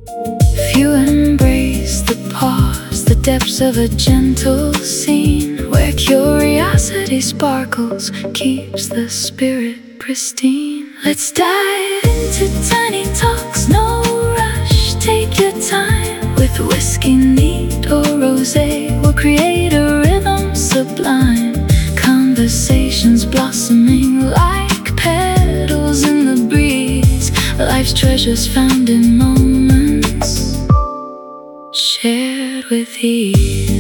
If you embrace the pause, the depths of a gentle scene, where curiosity sparkles, keeps the spirit pristine. Let's dive into tiny talks, no rush, take your time. With whiskey neat or rosé, we'll create a rhythm sublime. Conversations blossoming like petals in the breeze. Life's treasures found in moments shared with ease.